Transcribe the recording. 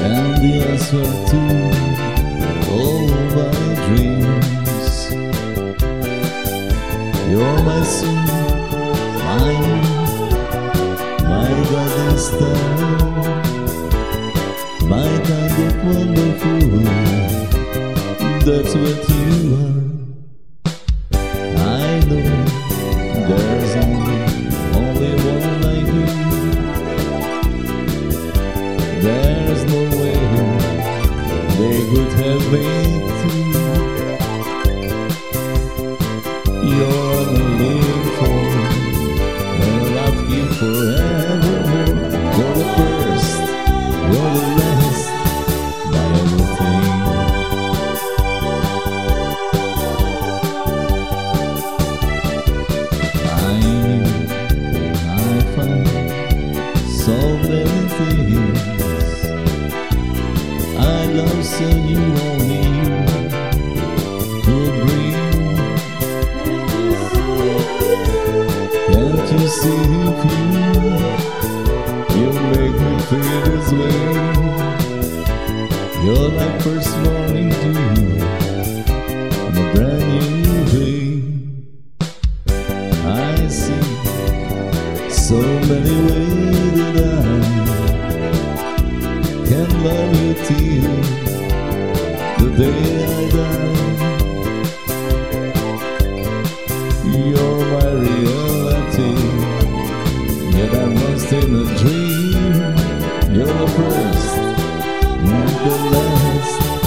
and the answer to all my dreams. You're my sun, my golden star, my kind of wonderful. That's what you are. I know there's only one like you. There's no way they could have made two. You're the living for, and I'll keep forevermore. You're the first, you're the last, my everything. I find so many things. I love so you only you could bring. Can't you see you make me feel this way? You're like first morning dew on a brand new day. I see so many ways that I can love you till the day I die. You're my reality, yet I'm lost in a dream. You're the first, you're the last.